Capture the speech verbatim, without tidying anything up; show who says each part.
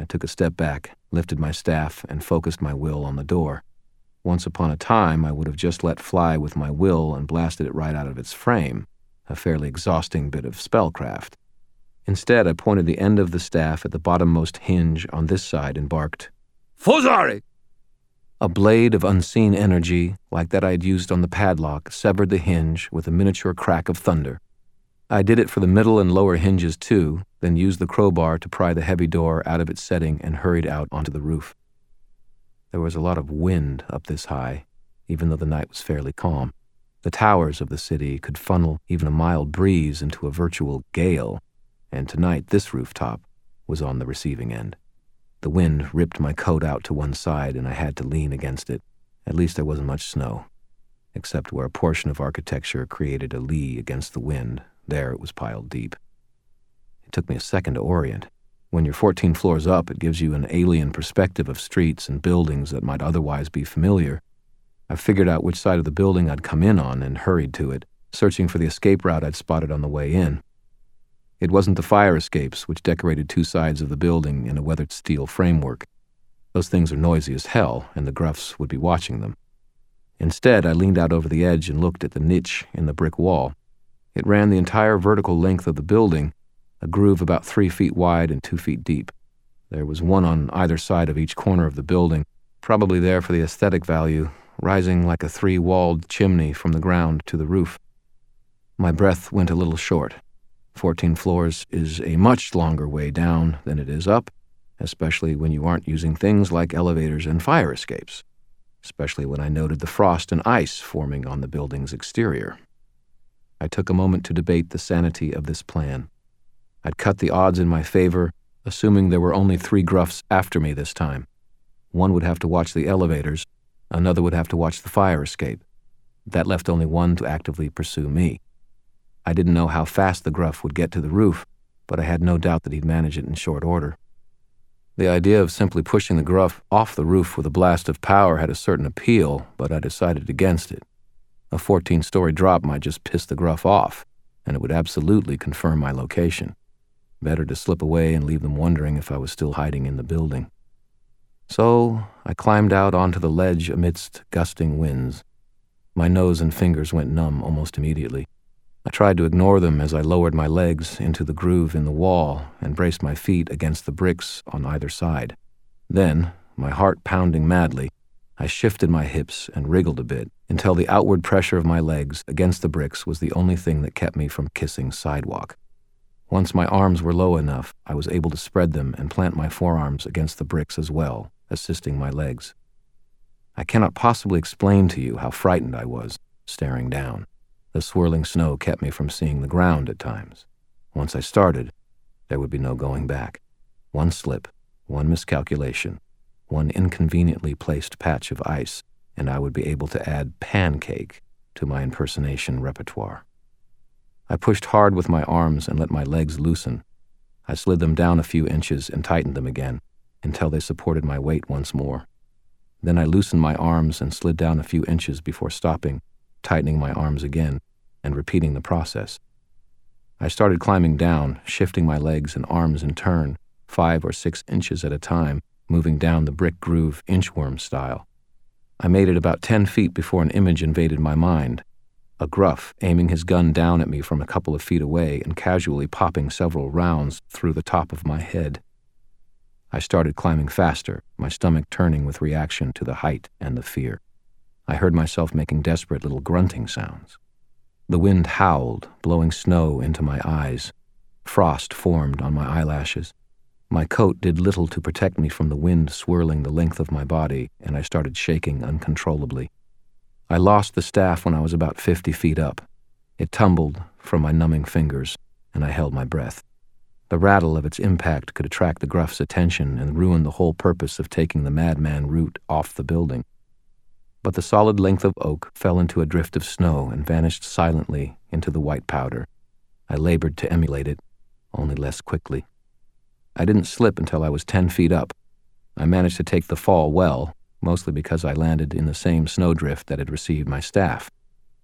Speaker 1: took a step back, lifted my staff, and focused my will on the door. Once upon a time, I would have just let fly with my will and blasted it right out of its frame, a fairly exhausting bit of spellcraft. Instead, I pointed the end of the staff at the bottommost hinge on this side and barked, "Fozari!" A blade of unseen energy, like that I had used on the padlock, severed the hinge with a miniature crack of thunder. I did it for the middle and lower hinges too, then used the crowbar to pry the heavy door out of its setting and hurried out onto the roof. There was a lot of wind up this high, even though the night was fairly calm. The towers of the city could funnel even a mild breeze into a virtual gale, and tonight this rooftop was on the receiving end. The wind ripped my coat out to one side, and I had to lean against it. At least there wasn't much snow, except where a portion of architecture created a lee against the wind. There it was piled deep. It took me a second to orient. When you're fourteen floors up, it gives you an alien perspective of streets and buildings that might otherwise be familiar. I figured out which side of the building I'd come in on and hurried to it, searching for the escape route I'd spotted on the way in. It wasn't the fire escapes, which decorated two sides of the building in a weathered steel framework. Those things are noisy as hell, and the Gruffs would be watching them. Instead, I leaned out over the edge and looked at the niche in the brick wall. It ran the entire vertical length of the building, a groove about three feet wide and two feet deep. There was one on either side of each corner of the building, probably there for the aesthetic value, rising like a three-walled chimney from the ground to the roof. My breath went a little short. Fourteen floors is a much longer way down than it is up, especially when you aren't using things like elevators and fire escapes, especially when I noted the frost and ice forming on the building's exterior. I took a moment to debate the sanity of this plan. I'd cut the odds in my favor, assuming there were only three Gruffs after me this time. One would have to watch the elevators, another would have to watch the fire escape. That left only one to actively pursue me. I didn't know how fast the Gruff would get to the roof, but I had no doubt that he'd manage it in short order. The idea of simply pushing the Gruff off the roof with a blast of power had a certain appeal, but I decided against it. A fourteen-story drop might just piss the Gruff off, and it would absolutely confirm my location. Better to slip away and leave them wondering if I was still hiding in the building. So I climbed out onto the ledge amidst gusting winds. My nose and fingers went numb almost immediately. I tried to ignore them as I lowered my legs into the groove in the wall and braced my feet against the bricks on either side. Then, my heart pounding madly, I shifted my hips and wriggled a bit until the outward pressure of my legs against the bricks was the only thing that kept me from kissing sidewalk. Once my arms were low enough, I was able to spread them and plant my forearms against the bricks as well, assisting my legs. I cannot possibly explain to you how frightened I was, staring down. The swirling snow kept me from seeing the ground at times. Once I started, there would be no going back. One slip, one miscalculation, one inconveniently placed patch of ice, and I would be able to add pancake to my impersonation repertoire. I pushed hard with my arms and let my legs loosen. I slid them down a few inches and tightened them again until they supported my weight once more. Then I loosened my arms and slid down a few inches before stopping, tightening my arms again, and repeating the process. I started climbing down, shifting my legs and arms in turn, five or six inches at a time, moving down the brick groove inchworm style. I made it about ten feet before an image invaded my mind. A Gruff aiming his gun down at me from a couple of feet away and casually popping several rounds through the top of my head. I started climbing faster, my stomach turning with reaction to the height and the fear. I heard myself making desperate little grunting sounds. The wind howled, blowing snow into my eyes. Frost formed on my eyelashes. My coat did little to protect me from the wind swirling the length of my body, and I started shaking uncontrollably. I lost the staff when I was about fifty feet up. It tumbled from my numbing fingers, and I held my breath. The rattle of its impact could attract the Gruff's attention and ruin the whole purpose of taking the madman route off the building. But the solid length of oak fell into a drift of snow and vanished silently into the white powder. I labored to emulate it, only less quickly. I didn't slip until I was ten feet up. I managed to take the fall well, mostly because I landed in the same snowdrift that had received my staff.